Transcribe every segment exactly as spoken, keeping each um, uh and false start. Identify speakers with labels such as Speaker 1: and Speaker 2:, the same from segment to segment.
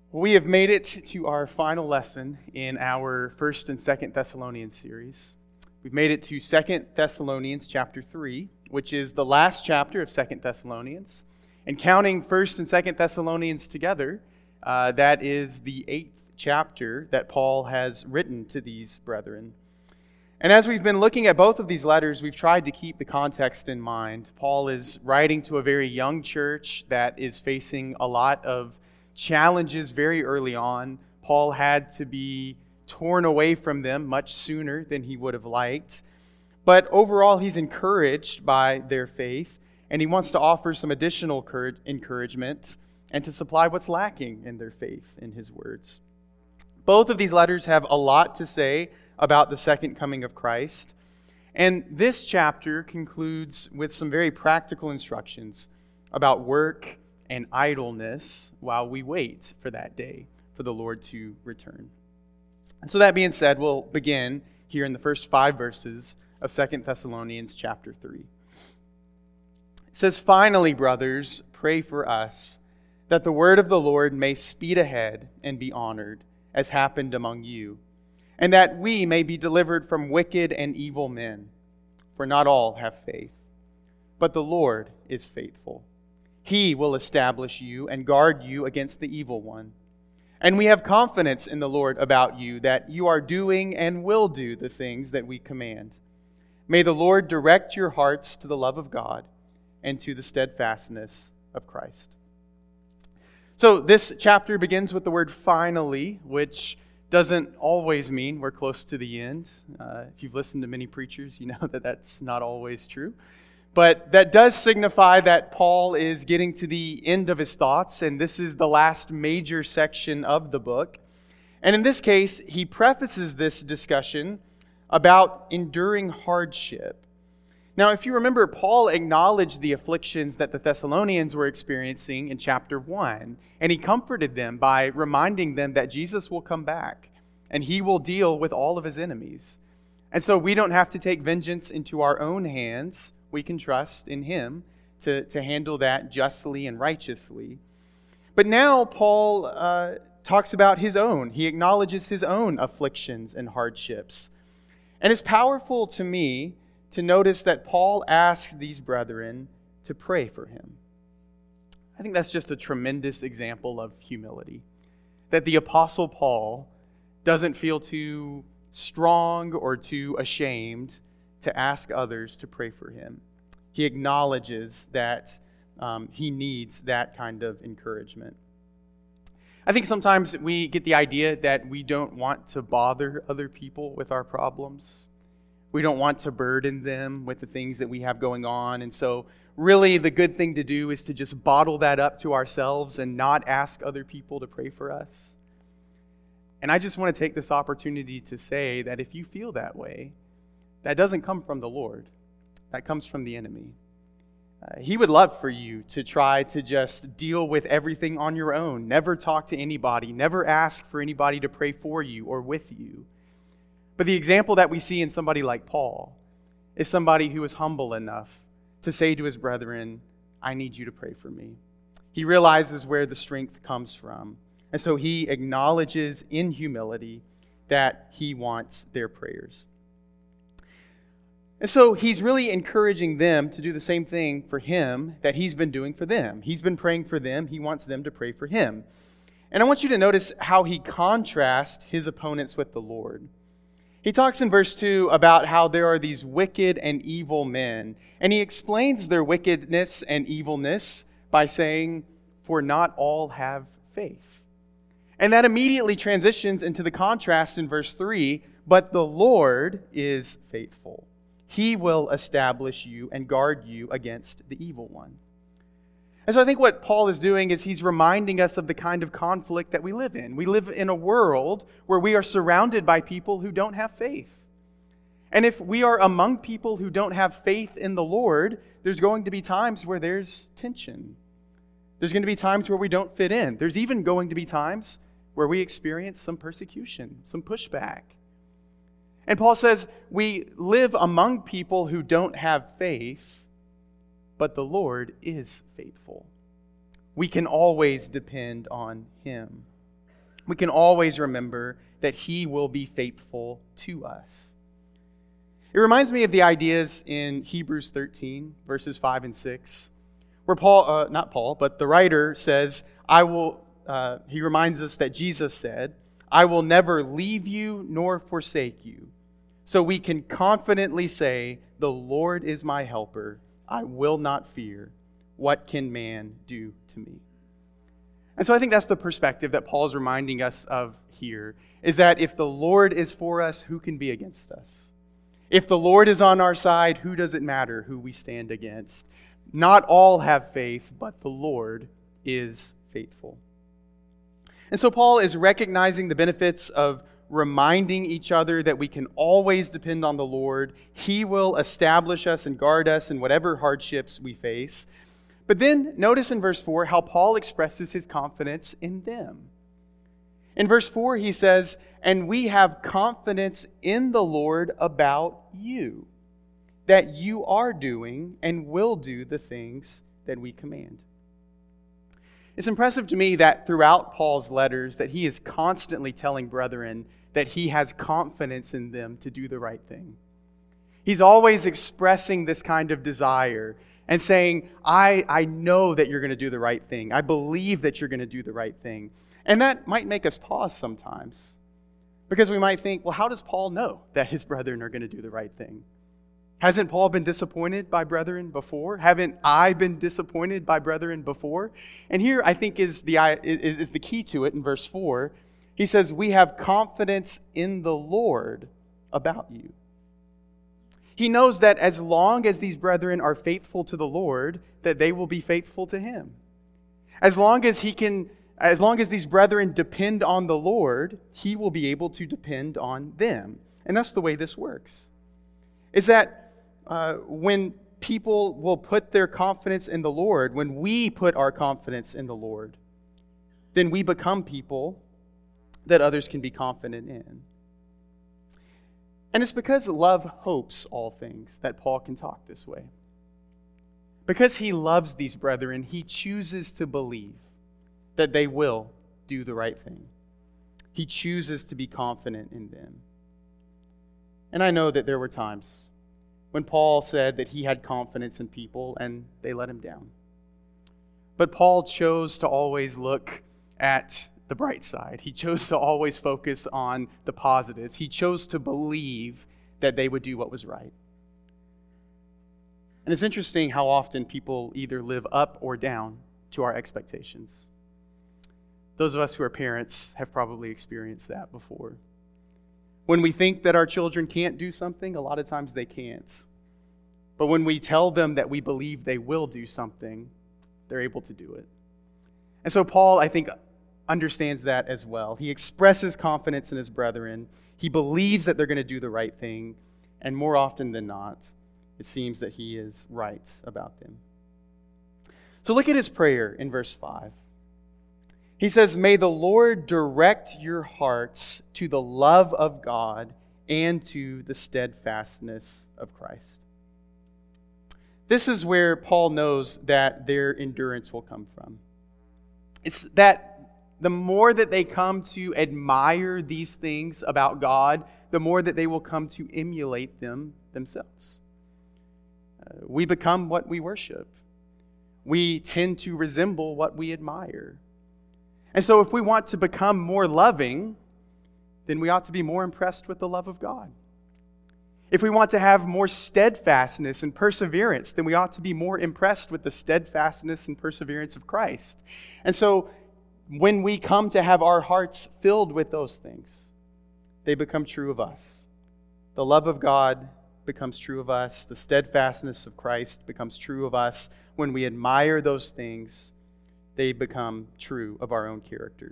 Speaker 1: We have made it to our final lesson in our First and Second Thessalonians series. We've made it to Second Thessalonians chapter three, which is the last chapter of Second Thessalonians. And counting First and Second Thessalonians together, uh, that is the eighth chapter that Paul has written to these brethren. And as we've been looking at both of these letters, we've tried to keep the context in mind. Paul is writing to a very young church that is facing a lot of challenges very early on. Paul had to be torn away from them much sooner than he would have liked. But overall, he's encouraged by their faith, and he wants to offer some additional encouragement and to supply what's lacking in their faith, in his words. Both of these letters have a lot to say about the second coming of Christ. And this chapter concludes with some very practical instructions about work and idleness while we wait for that day for the Lord to return. And so that being said, we'll begin here in the first five verses of Second Thessalonians chapter three. It says, "Finally, brothers, pray for us, that the word of the Lord may speed ahead and be honored, as happened among you, and that we may be delivered from wicked and evil men. For not all have faith, but the Lord is faithful. He will establish you and guard you against the evil one. And we have confidence in the Lord about you, that you are doing and will do the things that we command. May the Lord direct your hearts to the love of God and to the steadfastness of Christ." So this chapter begins with the word "finally," which doesn't always mean we're close to the end. Uh, if you've listened to many preachers, you know that that's not always true. But that does signify that Paul is getting to the end of his thoughts, and this is the last major section of the book. And in this case, he prefaces this discussion about enduring hardship. Now, if you remember, Paul acknowledged the afflictions that the Thessalonians were experiencing in chapter one, and he comforted them by reminding them that Jesus will come back, and he will deal with all of his enemies. And so we don't have to take vengeance into our own hands. We can trust in him to, to handle that justly and righteously. But now Paul uh, talks about his own. He acknowledges his own afflictions and hardships. And it's powerful to me to notice that Paul asks these brethren to pray for him. I think that's just a tremendous example of humility. That the Apostle Paul doesn't feel too strong or too ashamed to ask others to pray for him. He acknowledges that um, he needs that kind of encouragement. I think sometimes we get the idea that we don't want to bother other people with our problems. We don't want to burden them with the things that we have going on. And so really the good thing to do is to just bottle that up to ourselves and not ask other people to pray for us. And I just want to take this opportunity to say that if you feel that way, that doesn't come from the Lord. That comes from the enemy. Uh, he would love for you to try to just deal with everything on your own. Never talk to anybody. Never ask for anybody to pray for you or with you. But the example that we see in somebody like Paul is somebody who is humble enough to say to his brethren, "I need you to pray for me." He realizes where the strength comes from. And so he acknowledges in humility that he wants their prayers. And so he's really encouraging them to do the same thing for him that he's been doing for them. He's been praying for them. He wants them to pray for him. And I want you to notice how he contrasts his opponents with the Lord. He talks in verse two about how there are these wicked and evil men. And he explains their wickedness and evilness by saying, "For not all have faith." And that immediately transitions into the contrast in verse three, "But the Lord is faithful. He will establish you and guard you against the evil one." And so I think what Paul is doing is he's reminding us of the kind of conflict that we live in. We live in a world where we are surrounded by people who don't have faith. And if we are among people who don't have faith in the Lord, there's going to be times where there's tension. There's going to be times where we don't fit in. There's even going to be times where we experience some persecution, some pushback. And Paul says we live among people who don't have faith, but the Lord is faithful. We can always depend on Him. we can always remember that He will be faithful to us. It reminds me of the ideas in Hebrews thirteen, verses five and six, where Paul, uh, not Paul, but the writer says, I will, uh, he reminds us that Jesus said, I will never leave you nor forsake you. So we can confidently say, the Lord is my helper. I will not fear. What can man do to me? And so I think that's the perspective that Paul's reminding us of here, is that if the Lord is for us, who can be against us? If the Lord is on our side, who does it matter who we stand against? Not all have faith, but the Lord is faithful. And so Paul is recognizing the benefits of reminding each other that we can always depend on the Lord. He will establish us and guard us in whatever hardships we face. But then notice in verse four how Paul expresses his confidence in them. In verse four, he says, and we have confidence in the Lord about you, that you are doing and will do the things that we command. It's impressive to me that throughout Paul's letters that he is constantly telling brethren that he has confidence in them to do the right thing. He's always expressing this kind of desire and saying, I, I know that you're going to do the right thing. I believe that you're going to do the right thing. And that might make us pause sometimes, because we might think, well, how does Paul know that his brethren are going to do the right thing? Hasn't Paul been disappointed by brethren before? Haven't I been disappointed by brethren before? And here I think is the, is, is the key to it in verse four. He says, we have confidence in the Lord about you. He knows that as long as these brethren are faithful to the Lord, that they will be faithful to Him. As long as he can As long as these brethren depend on the Lord, He will be able to depend on them. And that's the way this works. Is that uh, when people will put their confidence in the Lord, when we put our confidence in the Lord, then we become people that others can be confident in. And it's because love hopes all things that Paul can talk this way. Because he loves these brethren, he chooses to believe that they will do the right thing. He chooses to be confident in them. And I know that there were times when Paul said that he had confidence in people and they let him down. But Paul chose to always look at the bright side. He chose to always focus on the positives. He chose to believe that they would do what was right. And it's interesting how often people either live up or down to our expectations. Those of us who are parents have probably experienced that before. When we think that our children can't do something, a lot of times they can't. But when we tell them that we believe they will do something, they're able to do it. And so Paul, I think, understands that as well. He expresses confidence in his brethren. He believes that they're going to do the right thing. And more often than not, it seems that he is right about them. So look at his prayer in verse five. He says, may the Lord direct your hearts to the love of God and to the steadfastness of Christ. This is where Paul knows that their endurance will come from. It's that the more that they come to admire these things about God, the more that they will come to emulate them themselves. Uh, we become what we worship. We tend to resemble what we admire. And so if we want to become more loving, then we ought to be more impressed with the love of God. If we want to have more steadfastness and perseverance, then we ought to be more impressed with the steadfastness and perseverance of Christ. And so when we come to have our hearts filled with those things, they become true of us. The love of God becomes true of us. The steadfastness of Christ becomes true of us. When we admire those things, they become true of our own character.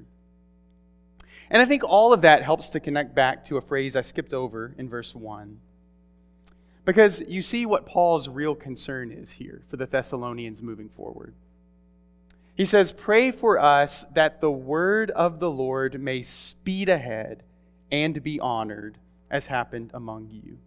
Speaker 1: And I think all of that helps to connect back to a phrase I skipped over in verse one. Because you see what Paul's real concern is here for the Thessalonians moving forward. He says, pray for us that the word of the Lord may speed ahead and be honored as happened among you.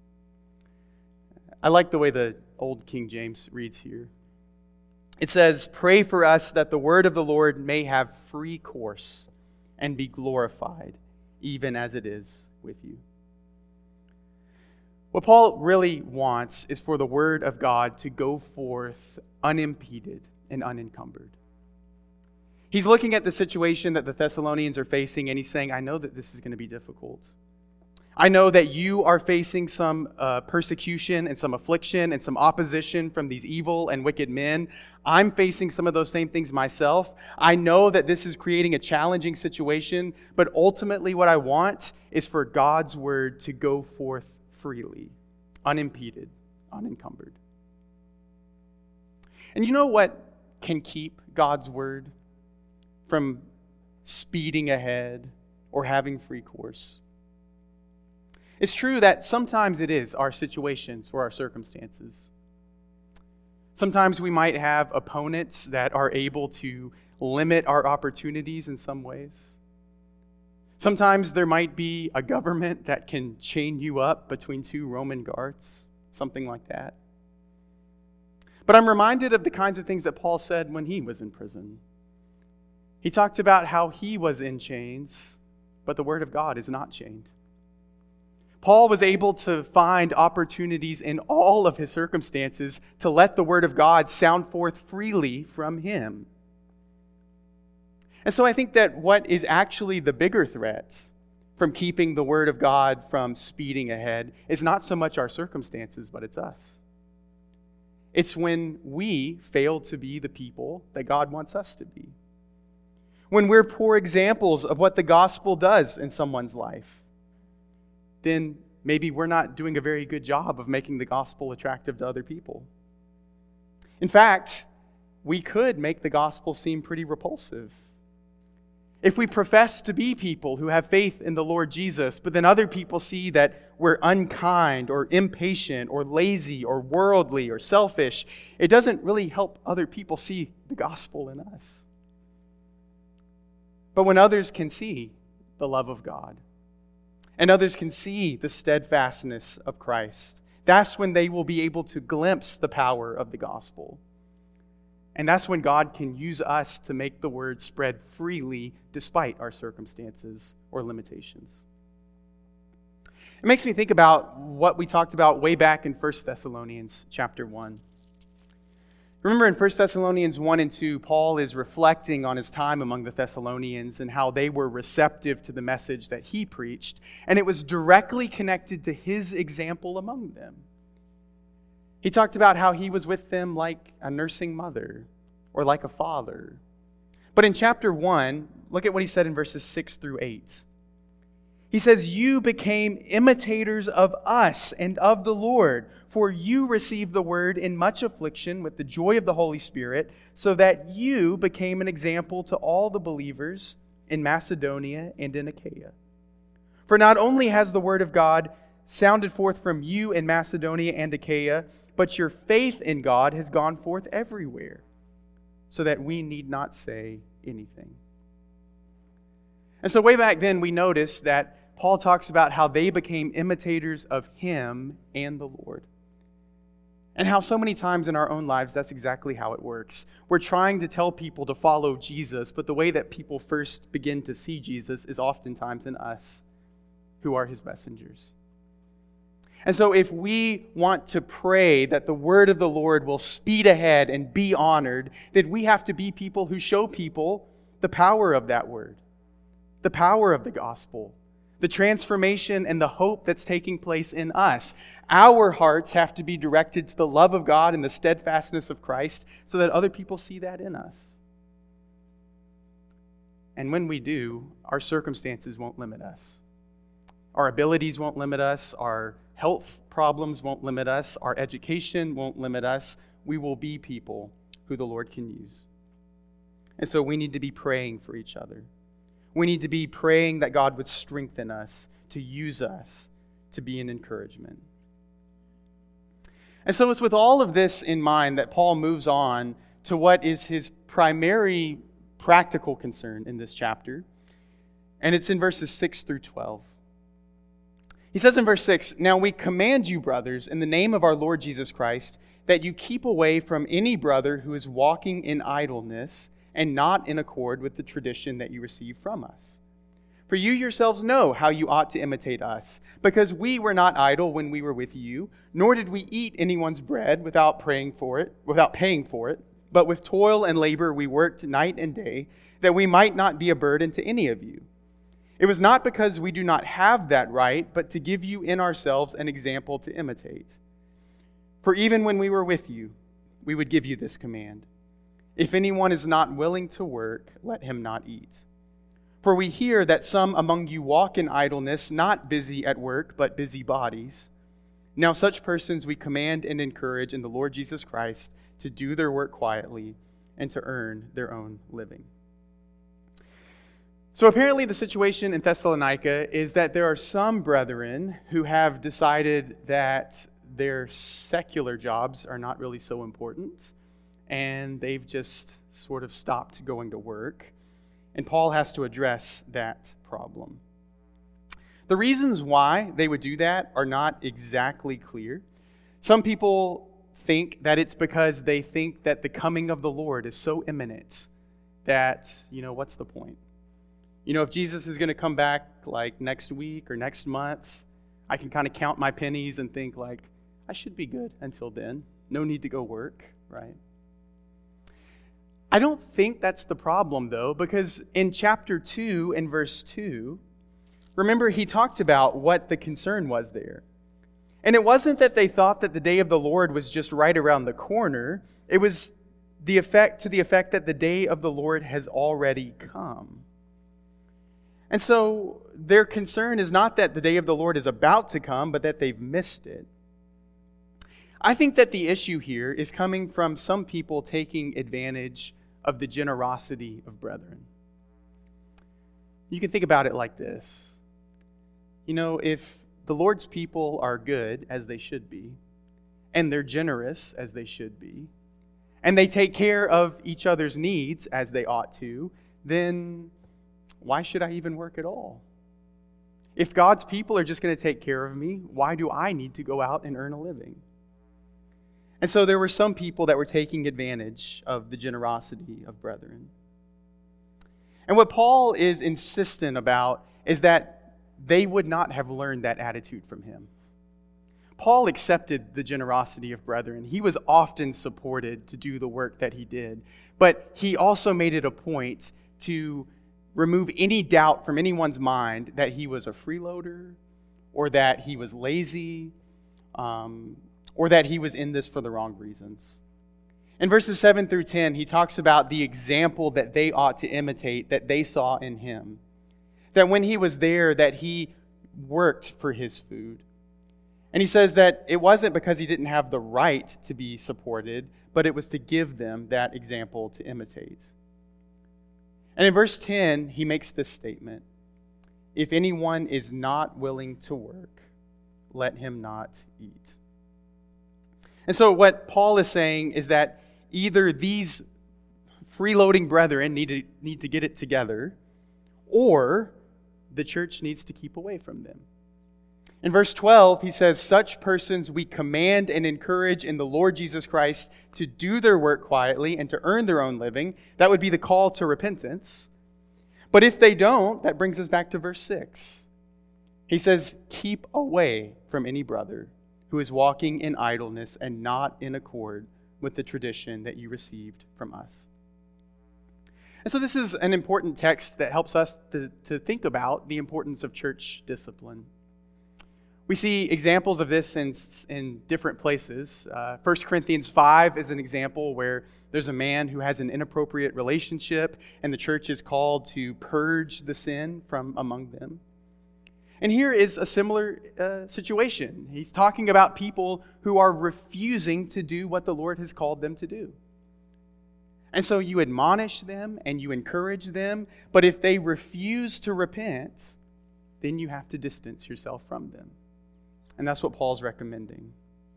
Speaker 1: I like the way the old King James reads here. It says, pray for us that the word of the Lord may have free course and be glorified, even as it is with you. What Paul really wants is for the word of God to go forth unimpeded and unencumbered. He's looking at the situation that the Thessalonians are facing, and he's saying, I know that this is going to be difficult. I know that you are facing some uh, persecution and some affliction and some opposition from these evil and wicked men. I'm facing some of those same things myself. I know that this is creating a challenging situation, but ultimately what I want is for God's word to go forth freely, unimpeded, unencumbered. And you know what can keep God's word from speeding ahead or having free course? It's true that sometimes it is our situations or our circumstances. Sometimes we might have opponents that are able to limit our opportunities in some ways. Sometimes there might be a government that can chain you up between two Roman guards, something like that. But I'm reminded of the kinds of things that Paul said when he was in prison. He talked about how he was in chains, but the word of God is not chained. Paul was able to find opportunities in all of his circumstances to let the word of God sound forth freely from him. And so I think that what is actually the bigger threat from keeping the word of God from speeding ahead is not so much our circumstances, but it's us. It's when we fail to be the people that God wants us to be. When we're poor examples of what the gospel does in someone's life, then maybe we're not doing a very good job of making the gospel attractive to other people. In fact, we could make the gospel seem pretty repulsive. If we profess to be people who have faith in the Lord Jesus, but then other people see that we're unkind or impatient or lazy or worldly or selfish, it doesn't really help other people see the gospel in us. But when others can see the love of God, and others can see the steadfastness of Christ, that's when they will be able to glimpse the power of the gospel. And that's when God can use us to make the word spread freely despite our circumstances or limitations. It makes me think about what we talked about way back in First Thessalonians chapter one. Remember in First Thessalonians one and two, Paul is reflecting on his time among the Thessalonians and how they were receptive to the message that he preached, and it was directly connected to his example among them. He talked about how he was with them like a nursing mother or like a father. But in chapter one, look at what he said in verses six through eight. He says, "You became imitators of us and of the Lord, for you received the word in much affliction with the joy of the Holy Spirit, so that you became an example to all the believers in Macedonia and in Achaia. For not only has the word of God sounded forth from you in Macedonia and Achaia, but your faith in God has gone forth everywhere, so that we need not say anything." And so way back then we noticed that Paul talks about how they became imitators of him and the Lord. And how so many times in our own lives, that's exactly how it works. We're trying to tell people to follow Jesus, but the way that people first begin to see Jesus is oftentimes in us, who are his messengers. And so if we want to pray that the word of the Lord will speed ahead and be honored, then we have to be people who show people the power of that word, the power of the gospel, the transformation and the hope that's taking place in us. Our hearts have to be directed to the love of God and the steadfastness of Christ so that other people see that in us. And when we do, our circumstances won't limit us. Our abilities won't limit us. Our health problems won't limit us. Our education won't limit us. We will be people who the Lord can use. And so we need to be praying for each other. We need to be praying that God would strengthen us, to use us, to be an encouragement. And so it's with all of this in mind that Paul moves on to what is his primary practical concern in this chapter. And it's in verses six through twelve. He says in verse six, "Now we command you, brothers, in the name of our Lord Jesus Christ, that you keep away from any brother who is walking in idleness and not in accord with the tradition that you received from us, For you yourselves know how you ought to imitate us, because we were not idle when we were with you, nor did we eat anyone's bread without praying for it, without paying for it, but with toil and labor we worked night and day, that we might not be a burden to any of you. It was not because we do not have that right, but to give you in ourselves an example to imitate. For even when we were with you, we would give you this command: if anyone is not willing to work, let him not eat. For we hear that some among you walk in idleness, not busy at work, but busy bodies. Now such persons we command and encourage in the Lord Jesus Christ to do their work quietly and to earn their own living. So apparently the situation in Thessalonica is that there are some brethren who have decided that their secular jobs are not really so important, and they've just sort of stopped going to work. And Paul has to address that problem. The reasons why they would do that are not exactly clear. Some people think that it's because they think that the coming of the Lord is so imminent that, you know, what's the point? You know, if Jesus is going to come back like next week or next month, I can kind of count my pennies and think like, I should be good until then. No need to go work, right? I don't think that's the problem, though, because in chapter two and verse two, remember he talked about what the concern was there. And it wasn't that they thought that the day of the Lord was just right around the corner. It was the effect to the effect that the day of the Lord has already come. And so their concern is not that the day of the Lord is about to come, but that they've missed it. I think that the issue here is coming from some people taking advantage of the generosity of brethren. You can think about it like this. You know, if the Lord's people are good, as they should be, and they're generous, as they should be, and they take care of each other's needs, as they ought to, then why should I even work at all? If God's people are just going to take care of me, why do I need to go out and earn a living? And so there were some people that were taking advantage of the generosity of brethren. And what Paul is insistent about is that they would not have learned that attitude from him. Paul accepted the generosity of brethren. He was often supported to do the work that he did. But he also made it a point to remove any doubt from anyone's mind that he was a freeloader or that he was lazy, um, or that he was in this for the wrong reasons. In verses seven through ten, he talks about the example that they ought to imitate, that they saw in him. That when he was there, that he worked for his food. And he says that it wasn't because he didn't have the right to be supported, but it was to give them that example to imitate. And in verse ten, he makes this statement: if anyone is not willing to work, let him not eat. And so what Paul is saying is that either these freeloading brethren need to, need to get it together, or the church needs to keep away from them. In verse twelve, he says, such persons we command and encourage in the Lord Jesus Christ to do their work quietly and to earn their own living. That would be the call to repentance. But if they don't, that brings us back to verse six. He says, keep away from any brother who is walking in idleness and not in accord with the tradition that you received from us. And so this is an important text that helps us to, to think about the importance of church discipline. We see examples of this in, in different places. Uh, First Corinthians five is an example where there's a man who has an inappropriate relationship, and the church is called to purge the sin from among them. And here is a similar uh, situation. He's talking about people who are refusing to do what the Lord has called them to do. And so you admonish them and you encourage them, but if they refuse to repent, then you have to distance yourself from them. And that's what Paul's recommending.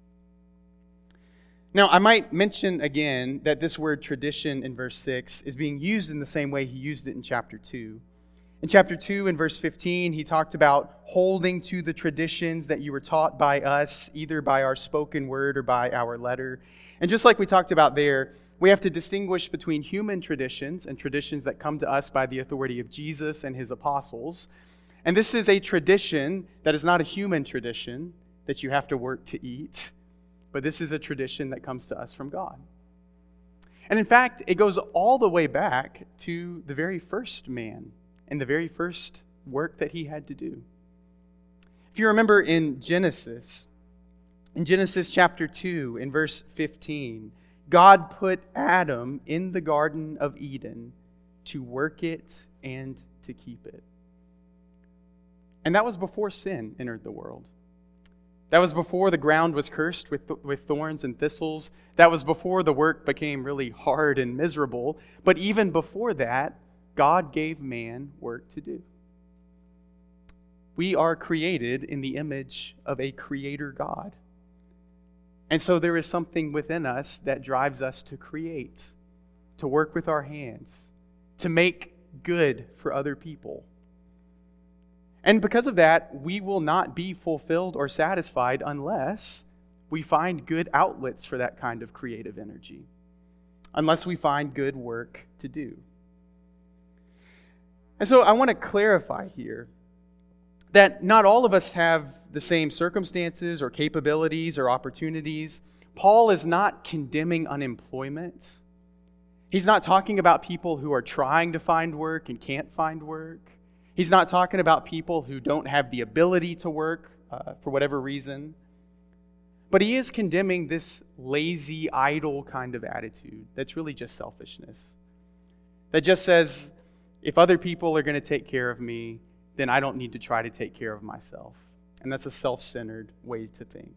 Speaker 1: Now, I might mention again that this word tradition in verse six is being used in the same way he used it in chapter two. In chapter two, in verse fifteen, he talked about holding to the traditions that you were taught by us, either by our spoken word or by our letter. And just like we talked about there, we have to distinguish between human traditions and traditions that come to us by the authority of Jesus and his apostles. And this is a tradition that is not a human tradition that you have to work to eat, but this is a tradition that comes to us from God. And in fact, it goes all the way back to the very first man and the very first work that he had to do. If you remember in Genesis, in Genesis chapter two, in verse fifteen, God put Adam in the Garden of Eden to work it and to keep it. And that was before sin entered the world. That was before the ground was cursed with, with thorns and thistles. That was before the work became really hard and miserable. But even before that, God gave man work to do. We are created in the image of a creator God. And so there is something within us that drives us to create, to work with our hands, to make good for other people. And because of that, we will not be fulfilled or satisfied unless we find good outlets for that kind of creative energy, unless we find good work to do. And so I want to clarify here that not all of us have the same circumstances or capabilities or opportunities. Paul is not condemning unemployment. He's not talking about people who are trying to find work and can't find work. He's not talking about people who don't have the ability to work uh, for whatever reason. But he is condemning this lazy, idle kind of attitude that's really just selfishness. That just says, if other people are going to take care of me, then I don't need to try to take care of myself. And that's a self-centered way to think.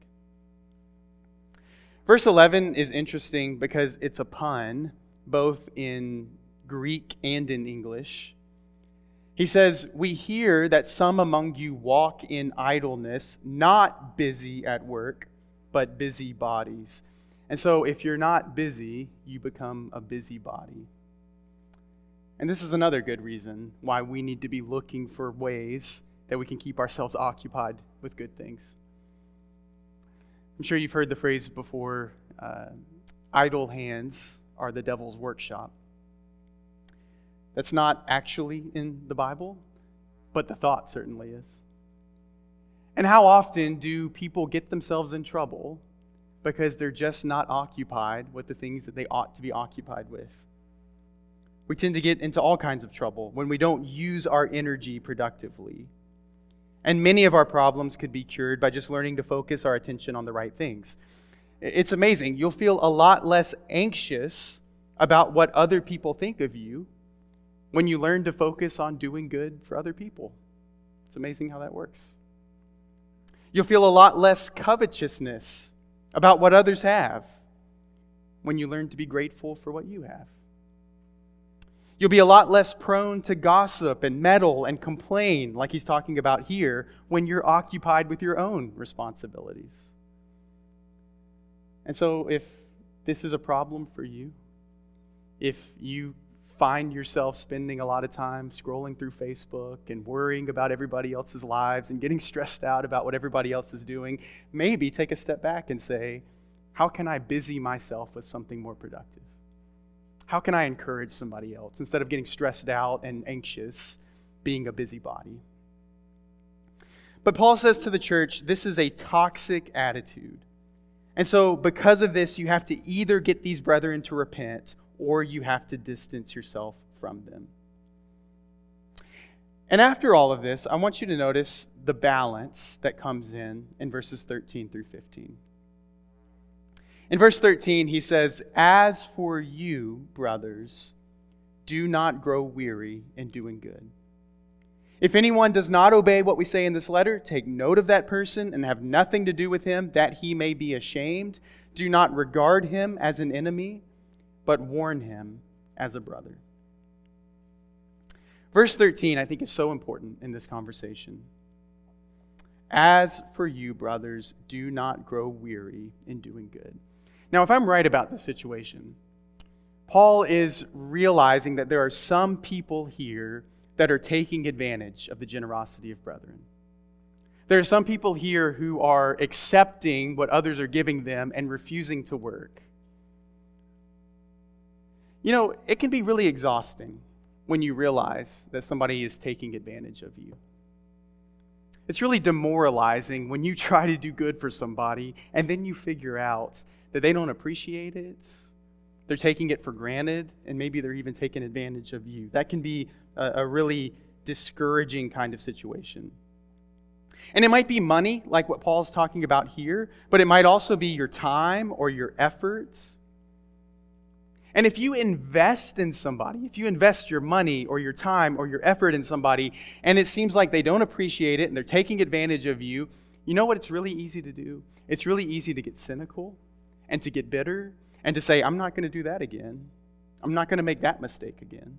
Speaker 1: Verse eleven is interesting because it's a pun, both in Greek and in English. He says, we hear that some among you walk in idleness, not busy at work, but busy bodies. And so if you're not busy, you become a busybody. And this is another good reason why we need to be looking for ways that we can keep ourselves occupied with good things. I'm sure you've heard the phrase before, uh, idle hands are the devil's workshop. That's not actually in the Bible, but the thought certainly is. And how often do people get themselves in trouble because they're just not occupied with the things that they ought to be occupied with? We tend to get into all kinds of trouble when we don't use our energy productively. And many of our problems could be cured by just learning to focus our attention on the right things. It's amazing. You'll feel a lot less anxious about what other people think of you when you learn to focus on doing good for other people. It's amazing how that works. You'll feel a lot less covetousness about what others have when you learn to be grateful for what you have. You'll be a lot less prone to gossip and meddle and complain, like he's talking about here, when you're occupied with your own responsibilities. And so if this is a problem for you, if you find yourself spending a lot of time scrolling through Facebook and worrying about everybody else's lives and getting stressed out about what everybody else is doing, maybe take a step back and say, how can I busy myself with something more productive? How can I encourage somebody else instead of getting stressed out and anxious, being a busybody? But Paul says to the church, this is a toxic attitude. And so because of this, you have to either get these brethren to repent or you have to distance yourself from them. And after all of this, I want you to notice the balance that comes in in verses thirteen through fifteen. In verse thirteen, he says, as for you, brothers, do not grow weary in doing good. If anyone does not obey what we say in this letter, take note of that person and have nothing to do with him, that he may be ashamed. Do not regard him as an enemy, but warn him as a brother. Verse thirteen, I think, is so important in this conversation. As for you, brothers, do not grow weary in doing good. Now, if I'm right about the situation, Paul is realizing that there are some people here that are taking advantage of the generosity of brethren. There are some people here who are accepting what others are giving them and refusing to work. You know, it can be really exhausting when you realize that somebody is taking advantage of you. It's really demoralizing when you try to do good for somebody and then you figure out that they don't appreciate it. They're taking it for granted, and maybe they're even taking advantage of you. That can be a, a really discouraging kind of situation. And it might be money, like what Paul's talking about here, but it might also be your time or your efforts. And if you invest in somebody, if you invest your money or your time or your effort in somebody, and it seems like they don't appreciate it and they're taking advantage of you, you know what it's really easy to do? It's really easy to get cynical and to get bitter and to say, I'm not going to do that again. I'm not going to make that mistake again.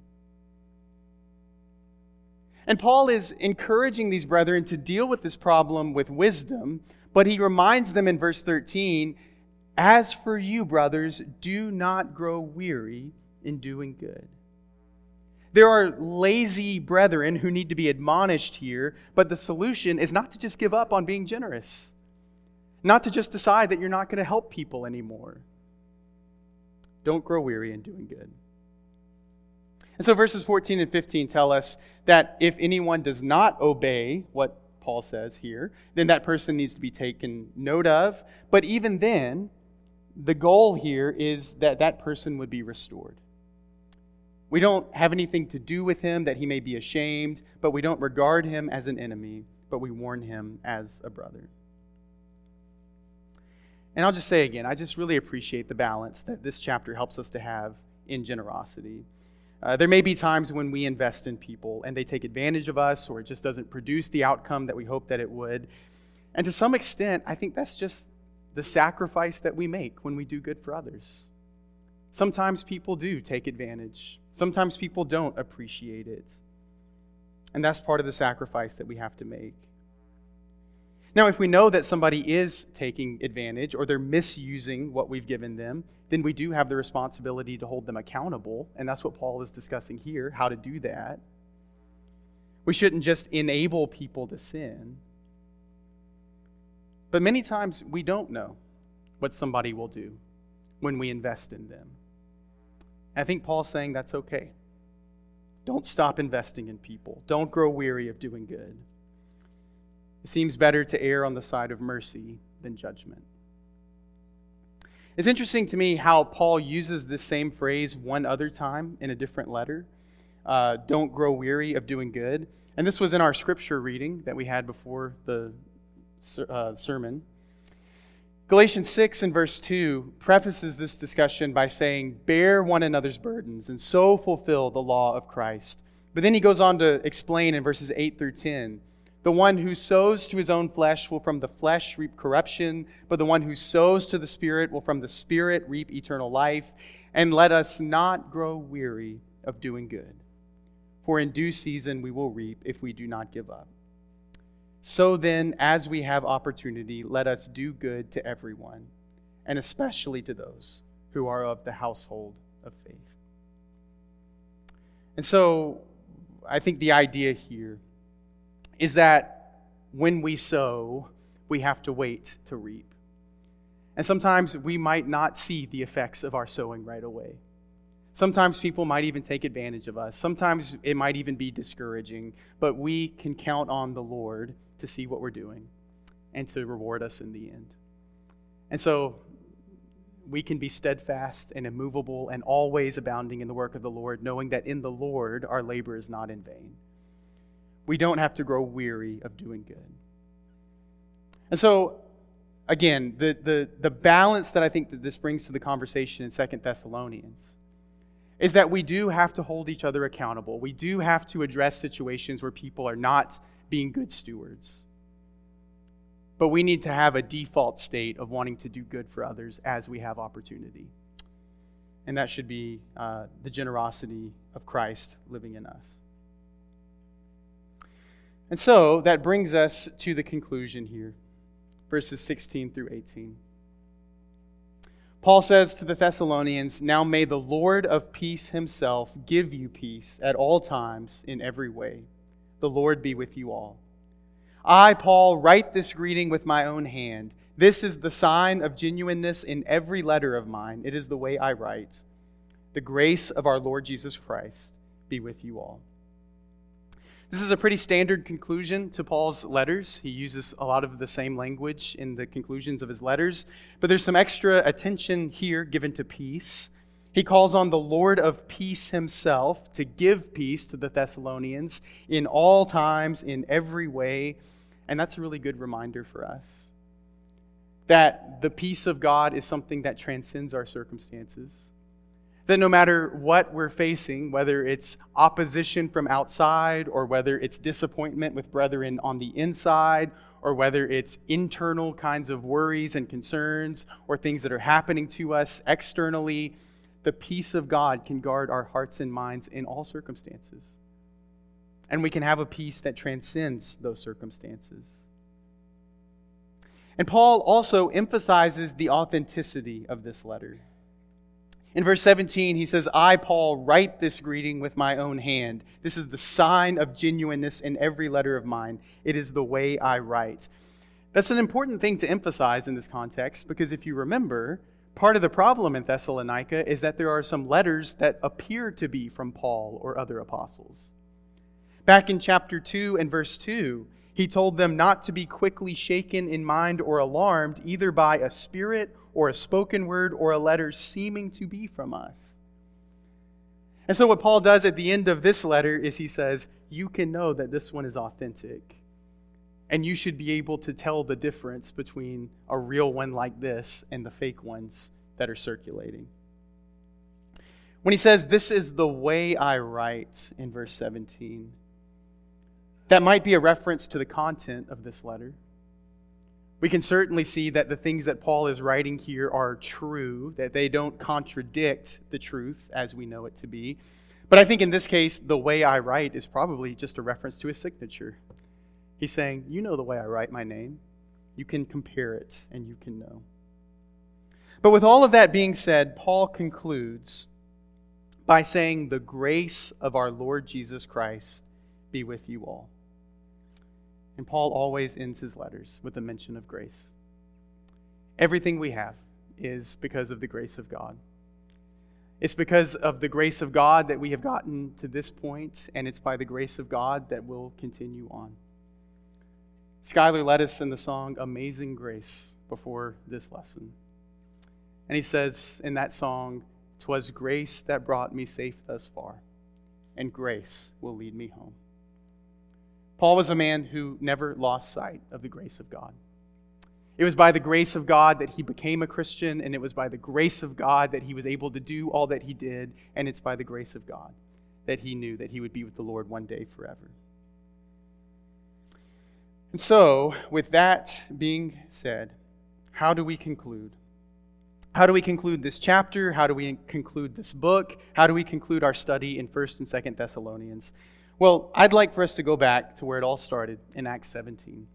Speaker 1: And Paul is encouraging these brethren to deal with this problem with wisdom, but he reminds them in verse thirteen, as for you, brothers, do not grow weary in doing good. There are lazy brethren who need to be admonished here, but the solution is not to just give up on being generous, not to just decide that you're not going to help people anymore. Don't grow weary in doing good. And so verses fourteen and fifteen tell us that if anyone does not obey what Paul says here, then that person needs to be taken note of. But even then, the goal here is that that person would be restored. We don't have anything to do with him that he may be ashamed, but we don't regard him as an enemy, but we warn him as a brother. And I'll just say again, I just really appreciate the balance that this chapter helps us to have in generosity. Uh, there may be times when we invest in people and they take advantage of us, or it just doesn't produce the outcome that we hope that it would. And to some extent, I think that's just the sacrifice that we make when we do good for others. Sometimes people do take advantage. Sometimes people don't appreciate it. And that's part of the sacrifice that we have to make. Now, if we know that somebody is taking advantage or they're misusing what we've given them, then we do have the responsibility to hold them accountable. And that's what Paul is discussing here, how to do that. We shouldn't just enable people to sin. But many times we don't know what somebody will do when we invest in them. I think Paul's saying that's okay. Don't stop investing in people. Don't grow weary of doing good. It seems better to err on the side of mercy than judgment. It's interesting to me how Paul uses this same phrase one other time in a different letter. Uh, don't grow weary of doing good. And this was in our scripture reading that we had before the uh, sermon. Galatians six and verse two prefaces this discussion by saying, bear one another's burdens and so fulfill the law of Christ. But then he goes on to explain in verses eight through ten, the one who sows to his own flesh will from the flesh reap corruption, but the one who sows to the Spirit will from the Spirit reap eternal life. And let us not grow weary of doing good, for in due season we will reap if we do not give up. So then, as we have opportunity, let us do good to everyone, and especially to those who are of the household of faith. And so, I think the idea here is that when we sow, we have to wait to reap. And sometimes we might not see the effects of our sowing right away. Sometimes people might even take advantage of us. Sometimes it might even be discouraging, but we can count on the Lord to see what we're doing and to reward us in the end. And so we can be steadfast and immovable and always abounding in the work of the Lord, knowing that in the Lord our labor is not in vain. We don't have to grow weary of doing good. And so, again, the, the, the balance that I think that this brings to the conversation in Second Thessalonians is that we do have to hold each other accountable. We do have to address situations where people are not being good stewards. But we need to have a default state of wanting to do good for others as we have opportunity. And that should be uh, the generosity of Christ living in us. And so that brings us to the conclusion here, verses sixteen through eighteen. Paul says to the Thessalonians, now may the Lord of peace himself give you peace at all times in every way. The Lord be with you all. I, Paul, write this greeting with my own hand. This is the sign of genuineness in every letter of mine. It is the way I write. The grace of our Lord Jesus Christ be with you all. This is a pretty standard conclusion to Paul's letters. He uses a lot of the same language in the conclusions of his letters, but there's some extra attention here given to peace. He calls on the Lord of peace himself to give peace to the Thessalonians in all times, in every way, and that's a really good reminder for us. That the peace of God is something that transcends our circumstances. That no matter what we're facing, whether it's opposition from outside or whether it's disappointment with brethren on the inside or whether it's internal kinds of worries and concerns or things that are happening to us externally, the peace of God can guard our hearts and minds in all circumstances. And we can have a peace that transcends those circumstances. And Paul also emphasizes the authenticity of this letter. In verse seventeen, he says, I, Paul, write this greeting with my own hand. This is the sign of genuineness in every letter of mine. It is the way I write. That's an important thing to emphasize in this context, because if you remember, part of the problem in Thessalonica is that there are some letters that appear to be from Paul or other apostles. Back in chapter two and verse two, he told them not to be quickly shaken in mind or alarmed, either by a spirit or a spoken word or a letter seeming to be from us. And so what Paul does at the end of this letter is he says, you can know that this one is authentic. And you should be able to tell the difference between a real one like this and the fake ones that are circulating. When he says, this is the way I write in verse seventeen, that might be a reference to the content of this letter. We can certainly see that the things that Paul is writing here are true, that they don't contradict the truth as we know it to be. But I think in this case, the way I write is probably just a reference to his signature. He's saying, you know the way I write my name. You can compare it and you can know. But with all of that being said, Paul concludes by saying, the grace of our Lord Jesus Christ be with you all. And Paul always ends his letters with a mention of grace. Everything we have is because of the grace of God. It's because of the grace of God that we have gotten to this point, and it's by the grace of God that we'll continue on. Skylar led us in the song Amazing Grace before this lesson. And he says in that song, "'Twas grace that brought me safe thus far, and grace will lead me home." Paul was a man who never lost sight of the grace of God. It was by the grace of God that he became a Christian, and it was by the grace of God that he was able to do all that he did, and it's by the grace of God that he knew that he would be with the Lord one day forever. And so, with that being said, how do we conclude? How do we conclude this chapter? How do we conclude this book? How do we conclude our study in First and Second Thessalonians? Well, I'd like for us to go back to where it all started in Acts seventeen.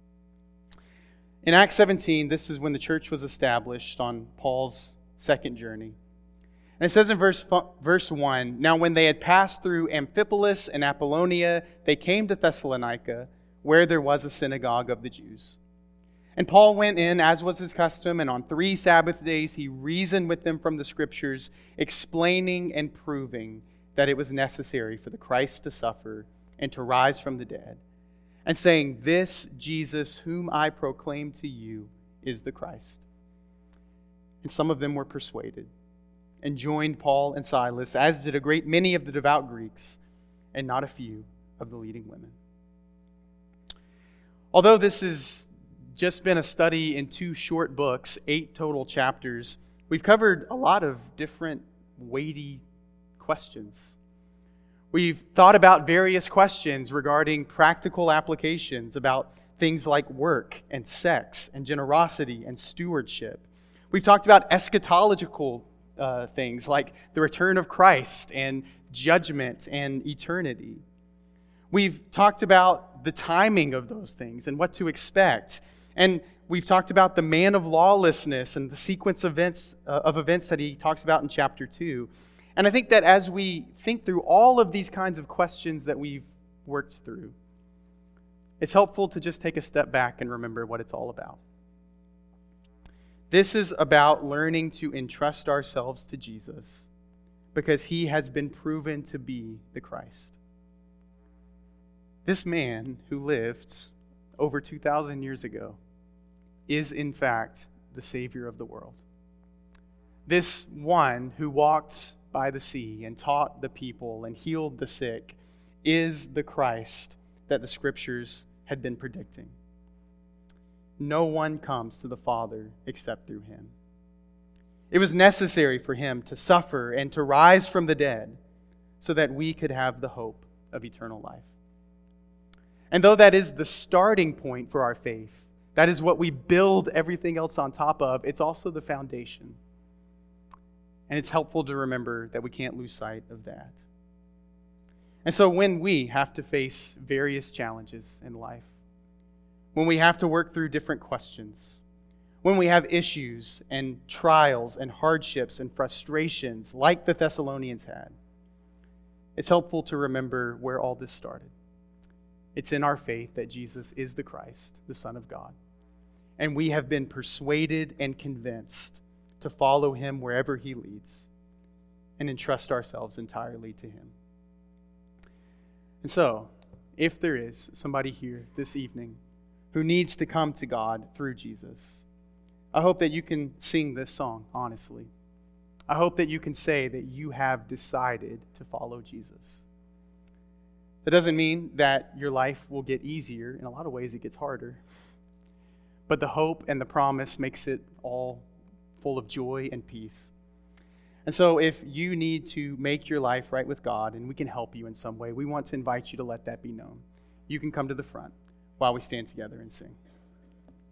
Speaker 1: In Acts seventeen, this is when the church was established on Paul's second journey. And it says in verse, verse one, "Now when they had passed through Amphipolis and Apollonia, they came to Thessalonica, where there was a synagogue of the Jews. And Paul went in, as was his custom, and on three Sabbath days he reasoned with them from the Scriptures, explaining and proving that it was necessary for the Christ to suffer and to rise from the dead, and saying, 'This Jesus whom I proclaim to you is the Christ.' And some of them were persuaded and joined Paul and Silas, as did a great many of the devout Greeks, and not a few of the leading women." Although this has just been a study in two short books, eight total chapters, we've covered a lot of different weighty questions. We've thought about various questions regarding practical applications about things like work and sex and generosity and stewardship. We've talked about eschatological uh, things like the return of Christ and judgment and eternity. We've talked about the timing of those things and what to expect. And we've talked about the man of lawlessness and the sequence of events, uh, of events that he talks about in chapter two. And I think that as we think through all of these kinds of questions that we've worked through, it's helpful to just take a step back and remember what it's all about. This is about learning to entrust ourselves to Jesus, because he has been proven to be the Christ. This man who lived over two thousand years ago is in fact the Savior of the world. This one who walked by the sea and taught the people and healed the sick is the Christ that the Scriptures had been predicting. No one comes to the Father except through him. It was necessary for him to suffer and to rise from the dead so that we could have the hope of eternal life. And though that is the starting point for our faith, that is what we build everything else on top of, it's also the foundation. And it's helpful to remember that we can't lose sight of that. And so when we have to face various challenges in life, when we have to work through different questions, when we have issues and trials and hardships and frustrations like the Thessalonians had, it's helpful to remember where all this started. It's in our faith that Jesus is the Christ, the Son of God. And we have been persuaded and convinced to follow him wherever he leads and entrust ourselves entirely to him. And so, if there is somebody here this evening who needs to come to God through Jesus, I hope that you can sing this song honestly. I hope that you can say that you have decided to follow Jesus. That doesn't mean that your life will get easier. In a lot of ways, it gets harder. But the hope and the promise makes it all full of joy and peace. And so if you need to make your life right with God and we can help you in some way, we want to invite you to let that be known. You can come to the front while we stand together and sing.